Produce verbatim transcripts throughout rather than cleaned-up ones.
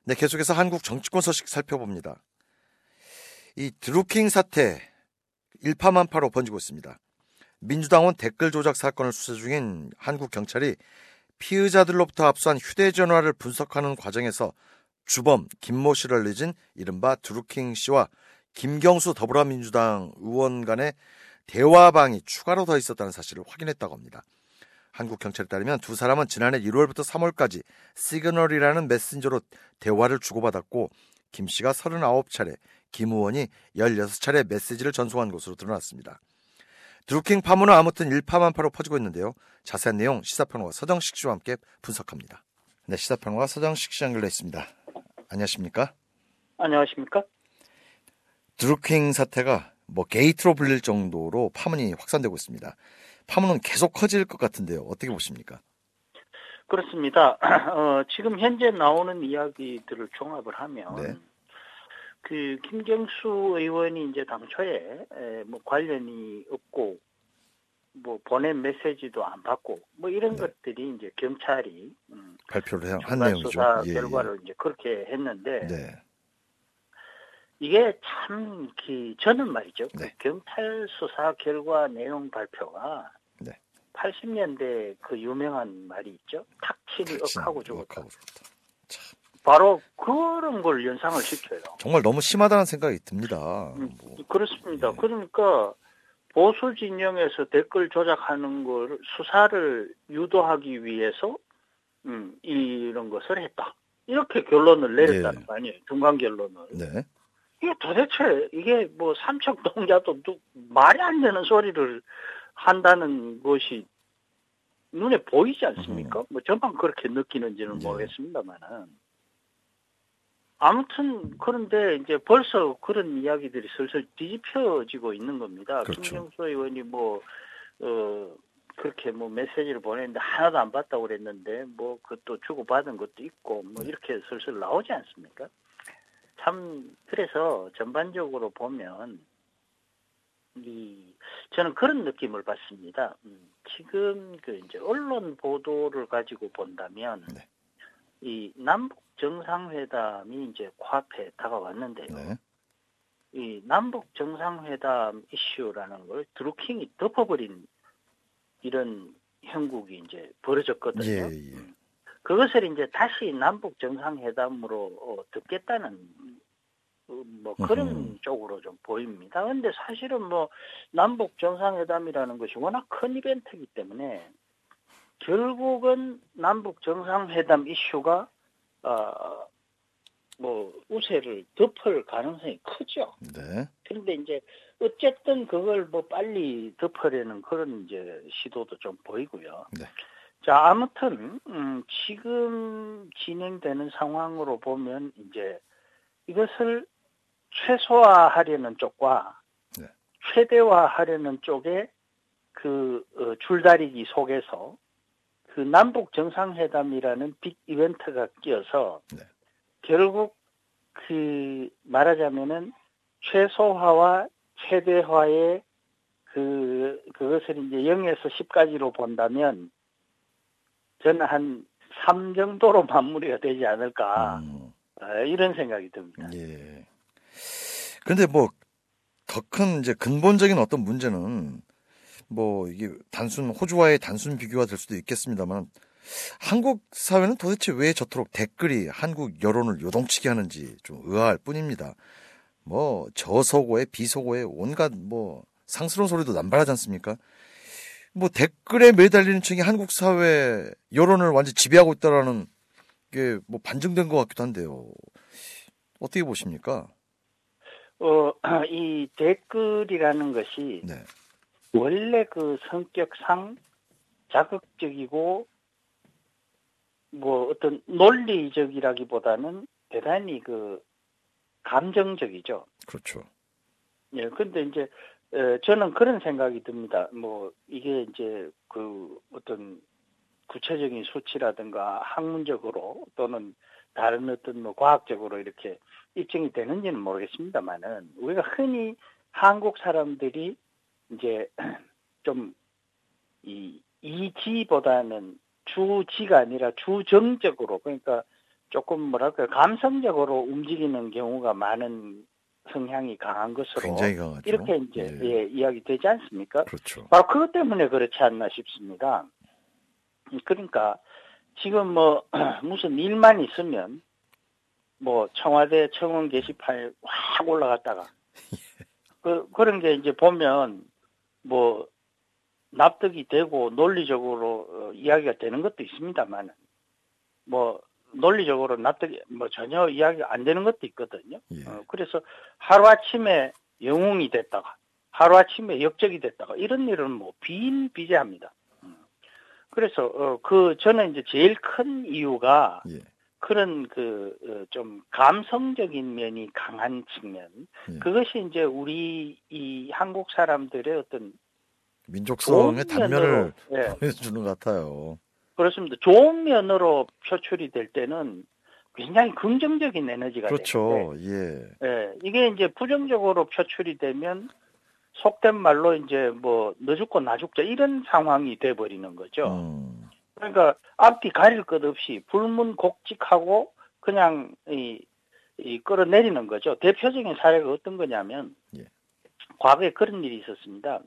네, 계속해서 한국 정치권 소식 살펴봅니다. 이 드루킹 사태 일파만파로 번지고 있습니다. 민주당원 댓글 조작 사건을 수사 중인 한국 경찰이 피의자들로부터 압수한 휴대전화를 분석하는 과정에서 주범 김모 씨를 알려진 이른바 드루킹 씨와 김경수 더불어민주당 의원 간의 대화방이 추가로 더 있었다는 사실을 확인했다고 합니다. 한국 경찰에 따르면 두 사람은 지난해 일월부터 삼월까지 시그널이라는 메신저로 대화를 주고받았고 김 씨가 서른아홉 차례, 김 의원이 열여섯 차례 메시지를 전송한 것으로 드러났습니다. 드루킹 파문은 아무튼 일파만파로 퍼지고 있는데요. 자세한 내용 시사평론가 서정식 씨와 함께 분석합니다. 네, 시사평론가 서정식 씨 연결돼 있습니다. 안녕하십니까? 안녕하십니까? 드루킹 사태가 뭐 게이트로 불릴 정도로 파문이 확산되고 있습니다. 파문은 계속 커질 것 같은데요. 어떻게 보십니까? 그렇습니다. 어, 지금 현재 나오는 이야기들을 종합을 하면 네. 그 김경수 의원이 이제 당초에 에, 뭐 관련이 없고 뭐 보낸 메시지도 안 받고 뭐 이런 네. 것들이 이제 경찰이 음, 발표를 한 중간 내용이죠. 수사 예, 결과를 예. 이제 그렇게 했는데 네. 이게 참 그 저는 말이죠. 네. 그 경찰 수사 결과 내용 발표가 네. 팔십 년대 그 유명한 말이 있죠. 탁친이 억하고 죽었다. 억하고 죽었다. 참. 바로 그런 걸 연상을 시켜요. 정말 너무 심하다는 생각이 듭니다. 음, 뭐. 그렇습니다. 예. 그러니까 보수 진영에서 댓글 조작하는 걸 수사를 유도하기 위해서 음, 이런 것을 했다. 이렇게 결론을 내렸다는 예. 거 아니에요. 중간 결론을. 네. 이게 도대체 이게 뭐 삼척동자도 누- 말이 안 되는 소리를 한다는 것이 눈에 보이지 않습니까? 음. 뭐 저만 그렇게 느끼는지는 예. 모르겠습니다만은. 아무튼 그런데 이제 벌써 그런 이야기들이 슬슬 뒤집혀지고 있는 겁니다. 그렇죠. 김경수 의원이 뭐 어, 그렇게 뭐 메시지를 보냈는데 하나도 안 받다고 그랬는데 뭐 그것도 주고받은 것도 있고 뭐 이렇게 슬슬 나오지 않습니까? 참 그래서 전반적으로 보면 이 저는 그런 느낌을 받습니다. 음, 지금 그 이제 언론 보도를 가지고 본다면 네. 이 남북 정상회담이 이제 코앞에 다가왔는데요. 네. 이 남북 정상회담 이슈라는 걸 드루킹이 덮어버린 이런 형국이 이제 벌어졌거든요. 예, 예. 음, 그것을 이제 다시 남북 정상회담으로 어, 듣겠다는 어, 뭐 그런 음흠. 쪽으로 좀 보입니다. 그런데 사실은 뭐 남북 정상회담이라는 것이 워낙 큰 이벤트이기 때문에 결국은 남북 정상회담 이슈가 어, 뭐 우세를 덮을 가능성이 크죠. 네. 그런데 이제 어쨌든 그걸 뭐 빨리 덮으려는 그런 이제 시도도 좀 보이고요. 네. 자, 아무튼 음, 지금 진행되는 상황으로 보면 이제 이것을 최소화하려는 쪽과 네. 최대화하려는 쪽에 그 어, 줄다리기 속에서 그 남북 정상회담이라는 빅 이벤트가 끼어서 네. 결국 그 말하자면은 최소화와 최대화의 그 그것을 이제 영에서 십까지로 본다면 저는 한 삼 정도로 마무리가 되지 않을까 음. 어, 이런 생각이 듭니다. 예. 그런데 뭐 더 큰 이제 근본적인 어떤 문제는 뭐 이게 단순 호주와의 단순 비교가 될 수도 있겠습니다만 한국 사회는 도대체 왜 저토록 댓글이 한국 여론을 요동치게 하는지 좀 의아할 뿐입니다. 뭐 저서고에 비서고에 온갖 뭐 상스러운 소리도 남발하지 않습니까? 뭐 댓글에 매달리는 층이 한국 사회 여론을 완전히 지배하고 있다라는 게 뭐 반증된 것 같기도 한데요. 어떻게 보십니까? 어, 이 댓글이라는 것이 네. 원래 그 성격상 자극적이고 뭐 어떤 논리적이라기보다는 대단히 그 감정적이죠. 그렇죠. 예, 근데 이제 에, 저는 그런 생각이 듭니다. 뭐 이게 이제 그 어떤 구체적인 수치라든가 학문적으로 또는 다른 어떤 뭐 과학적으로 이렇게 입증이 되는지는 모르겠습니다만은 우리가 흔히 한국 사람들이 이제 좀 이 이지보다는 주지가 아니라 주정적으로 그러니까 조금 뭐랄까 감성적으로 움직이는 경우가 많은 성향이 강한 것으로 굉장히 강하죠. 이렇게 이제 예. 예, 이야기되지 않습니까? 그렇죠. 바로 그것 때문에 그렇지 않나 싶습니다. 그러니까 지금 뭐 무슨 일만 있으면 뭐 청와대 청원 게시판에 확 올라갔다가 그 그런 게 이제 보면 뭐 납득이 되고 논리적으로 어, 이야기가 되는 것도 있습니다만 뭐 논리적으로 납득이 뭐 전혀 이야기가 안 되는 것도 있거든요. 예. 어, 그래서 하루아침에 영웅이 됐다가 하루아침에 역적이 됐다가 이런 일은 뭐 비일비재합니다. 음. 그래서 어, 그 저는 이제 제일 큰 이유가 예. 그런 그 좀 감성적인 면이 강한 측면 예. 그것이 이제 우리 이 한국 사람들의 어떤 민족성의 좋은 단면을 면으로, 예. 보여주는 것 같아요. 그렇습니다. 좋은 면으로 표출이 될 때는 굉장히 긍정적인 에너지가 그렇죠. 되는데, 예. 예, 이게 이제 부정적으로 표출이 되면 속된 말로 이제 뭐 너 죽고 나 죽자 이런 상황이 돼 버리는 거죠. 음. 그러니까 앞뒤 가릴 것 없이 불문곡직하고 그냥 이, 이 끌어내리는 거죠. 대표적인 사례가 어떤 거냐면 예. 과거에 그런 일이 있었습니다.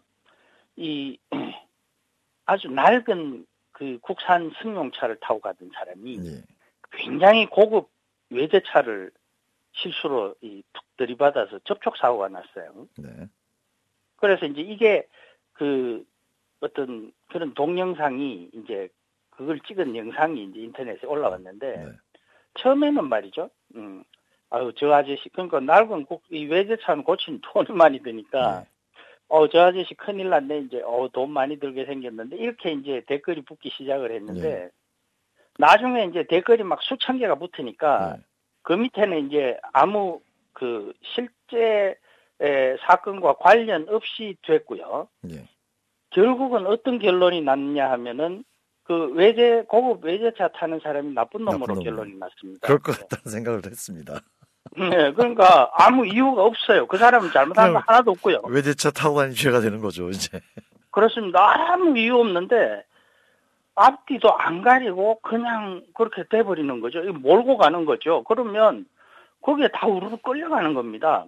이 아주 낡은 그 국산 승용차를 타고 가던 사람이 예. 굉장히 고급 외제차를 실수로 이 툭 들이받아서 접촉 사고가 났어요. 네. 그래서 이제 이게 그 어떤 그런 동영상이 이제 그걸 찍은 영상이 이제 인터넷에 올라왔는데 네. 처음에는 말이죠. 음, 아유 저 아저씨 그러니까 낡은 국, 이 외제차는 고치는 돈이 많이 드니까. 예. 어, 저 아저씨 큰일 났네, 이제, 어, 돈 많이 들게 생겼는데, 이렇게 이제 댓글이 붙기 시작을 했는데, 예. 나중에 이제 댓글이 막 수천 개가 붙으니까, 예. 그 밑에는 이제 아무 그 실제 에, 사건과 관련 없이 됐고요. 예. 결국은 어떤 결론이 났냐 하면은, 그 외제, 고급 외제차 타는 사람이 나쁜 놈으로 나쁜 놈으로. 결론이 났습니다. 그럴 것 같다는 생각을 했습니다. 네, 그러니까 아무 이유가 없어요. 그 사람은 잘못한 거 그냥 하나도 없고요. 외제차 타고 다니는 죄가 되는 거죠, 이제. 그렇습니다. 아무 이유 없는데 앞뒤도 안 가리고 그냥 그렇게 돼버리는 거죠. 이거 몰고 가는 거죠. 그러면 거기에 다 우르르 끌려가는 겁니다.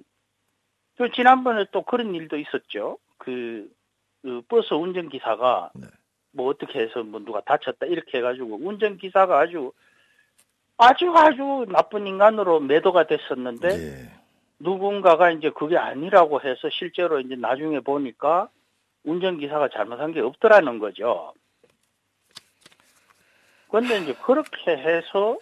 그 지난번에 또 그런 일도 있었죠. 그, 그 버스 운전기사가 네. 뭐 어떻게 해서 뭐 누가 다쳤다 이렇게 해가지고 운전기사가 아주 아주 아주 나쁜 인간으로 매도가 됐었는데 예. 누군가가 이제 그게 아니라고 해서 실제로 이제 나중에 보니까 운전기사가 잘못한 게 없더라는 거죠. 그런데 이제 그렇게 해서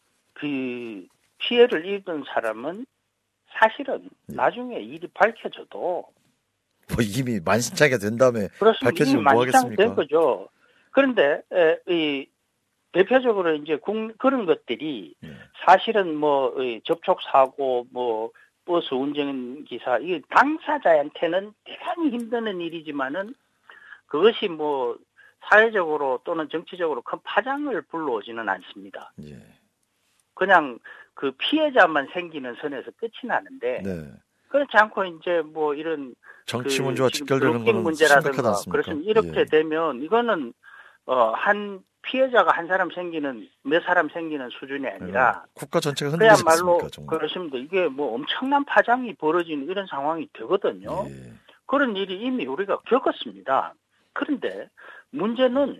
그 피해를 입은 사람은 사실은 예. 나중에 일이 밝혀져도 뭐 이미 만신창이가 된 다음에 그렇습니다. 밝혀지면 이미 뭐 만시창 된 하겠습니까? 거죠. 그런데 에, 이 대표적으로 이제 국, 그런 것들이 예. 사실은 뭐 이 접촉 사고 뭐 버스 운전기사 이게 당사자한테는 대단히 힘드는 일이지만은 그것이 뭐 사회적으로 또는 정치적으로 큰 파장을 불러오지는 않습니다. 예. 그냥 그 피해자만 생기는 선에서 끝이 나는데 네. 그렇지 않고 이제 뭐 이런 정치 그 문제와 지금 직결되는 드루킹 거는 심각하지 문제라든가 않습니까? 그렇습니다. 이렇게 예. 되면 이거는 어 한 피해자가 한 사람 생기는 몇 사람 생기는 수준이 아니라 국가 전체가 흔들리지 그야말로 않습니까? 정말. 그렇습니다. 이게 뭐 엄청난 파장이 벌어지는 이런 상황이 되거든요. 예. 그런 일이 이미 우리가 겪었습니다. 그런데 문제는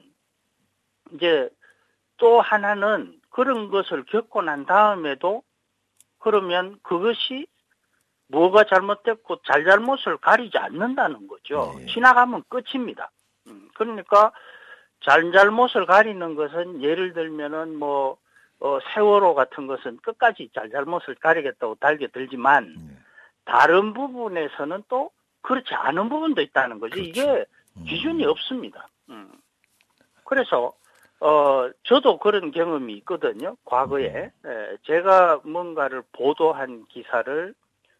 이제 또 하나는 그런 것을 겪고 난 다음에도 그러면 그것이 뭐가 잘못됐고 잘잘못을 가리지 않는다는 거죠. 예. 지나가면 끝입니다. 음, 그러니까 잘잘못을 가리는 것은 예를 들면은 뭐 어, 세월호 같은 것은 끝까지 잘잘못을 가리겠다고 달겨들지만 예. 다른 부분에서는 또 그렇지 않은 부분도 있다는 거죠. 그렇죠. 이게 기준이 없습니다. 음. 그래서 어 저도 그런 경험이 있거든요. 과거에 에, 제가 뭔가를 보도한 기사를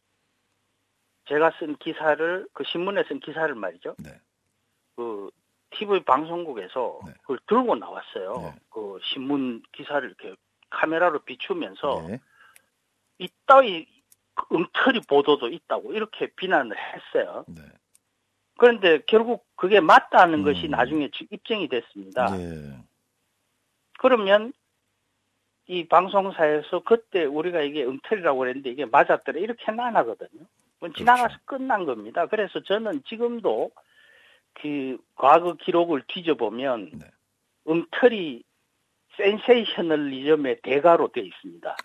제가 쓴 기사를 그 신문에 쓴 기사를 말이죠. 네. 그 티비 방송국에서 네. 그걸 들고 나왔어요. 네. 그 신문 기사를 이렇게 카메라로 비추면서 예. 이따위 엉터리 보도도 있다고 이렇게 비난을 했어요. 네. 그런데 결국 그게 맞다는 음. 것이 나중에 입증이 됐습니다. 예. 그러면 이 방송사에서 그때 우리가 이게 엉터리라고 그랬는데 이게 맞았더라 이렇게는 안 하거든요. 그건 지나가서 그렇죠. 끝난 겁니다. 그래서 저는 지금도 그 과거 기록을 뒤져보면 네. 엉터리 센세이셔널리즘의 대가로 되어 있습니다.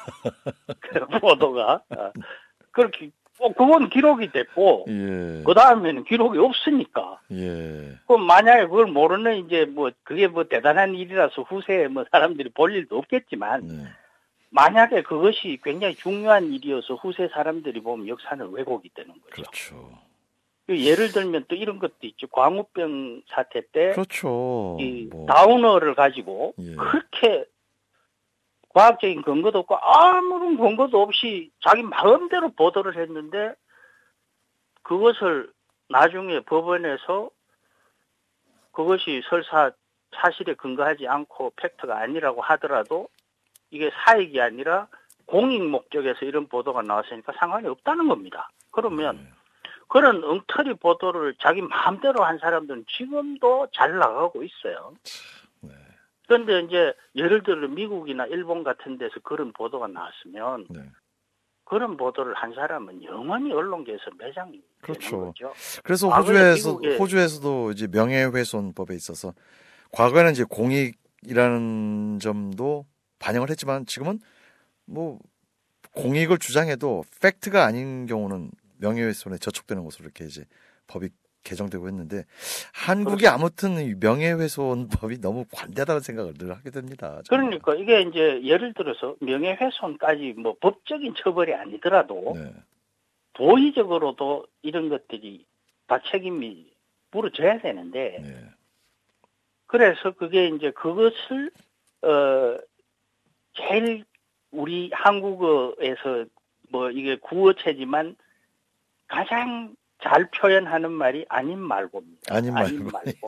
그 보도가. 그렇게, 어, 그건 기록이 됐고, 예. 그 다음에는 기록이 없으니까. 예. 그럼 만약에 그걸 모르는 이제 뭐, 그게 뭐 대단한 일이라서 후세에 뭐 사람들이 볼 일도 없겠지만, 네. 만약에 그것이 굉장히 중요한 일이어서 후세 사람들이 보면 역사는 왜곡이 되는 거죠. 그렇죠. 예를 들면 또 이런 것도 있죠. 광우병 사태 때, 그렇죠. 이 뭐. 다우너를 가지고 예. 그렇게 과학적인 근거도 없고 아무런 근거도 없이 자기 마음대로 보도를 했는데 그것을 나중에 법원에서 그것이 설사 사실에 근거하지 않고 팩트가 아니라고 하더라도 이게 사익이 아니라 공익 목적에서 이런 보도가 나왔으니까 상관이 없다는 겁니다. 그러면 네. 그런 엉터리 보도를 자기 마음대로 한 사람들은 지금도 잘 나가고 있어요. 네. 그런데 이제 예를 들어 미국이나 일본 같은 데서 그런 보도가 나왔으면 네. 그런 보도를 한 사람은 영원히 언론계에서 매장이 그렇죠. 되는 거죠. 그래서 과거에 호주에서 미국에- 호주에서도 이제 명예훼손법에 있어서 과거에는 이제 공익이라는 점도 반영을 했지만 지금은 뭐 공익을 주장해도 팩트가 아닌 경우는 명예훼손에 저촉되는 것으로 이렇게 이제 법이 개정되고 있는데 한국이 그렇습니다. 아무튼 이 명예훼손법이 너무 관대하다는 생각을 늘 하게 됩니다. 정말. 그러니까 이게 이제 예를 들어서 명예훼손까지 뭐 법적인 처벌이 아니더라도 네. 도의적으로도 이런 것들이 다 책임이 물어져야 되는데 네. 그래서 그게 이제 그것을 어 제일 우리 한국어에서 뭐 이게 구어체지만 가장 잘 표현하는 말이 아님 말고입니다. 아님 말고. 아님 말고.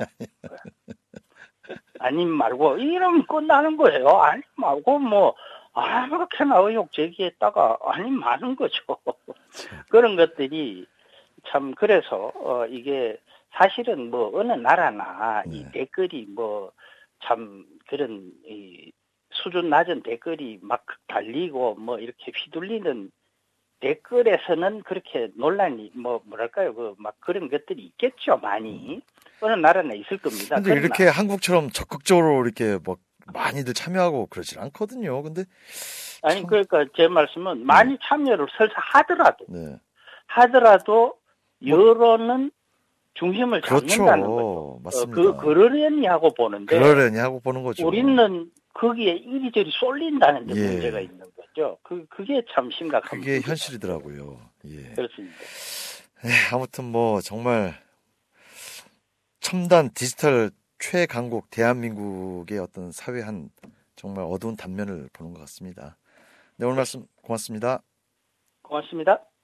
아님 말고 이러면 끝나는 거예요. 아님 말고 뭐 아무렇게나 의혹 제기했다가 아님 마는 거죠. 그런 것들이 참 그래서 어 이게 사실은 뭐 어느 나라나 이 네. 댓글이 뭐 참 그런 이 수준 낮은 댓글이 막 달리고 뭐 이렇게 휘둘리는 댓글에서는 그렇게 논란이 뭐 뭐랄까요 그 막 그런 것들이 있겠죠 많이 어느 나라나 있을 겁니다. 근데 그러나 이렇게 한국처럼 적극적으로 이렇게 뭐 많이들 참여하고 그러질 않거든요. 근데 아니 참- 그러니까 제 말씀은 많이 참여를 설사 하더라도 네. 하더라도 여론은 중심을 잡는다는 거죠. 그렇죠. 맞습니다. 어, 그 그러려니 하고 보는데 그러려니 하고 보는 거죠. 우리는 거기에 이리저리 쏠린다는 데 예. 문제가 있는 거죠. 그 그게 참 심각한 그게 문제죠. 현실이더라고요. 예. 그렇습니다. 네, 아무튼 뭐 정말 첨단 디지털 최강국 대한민국의 어떤 사회 한 정말 어두운 단면을 보는 것 같습니다. 네, 오늘 말씀 고맙습니다. 고맙습니다.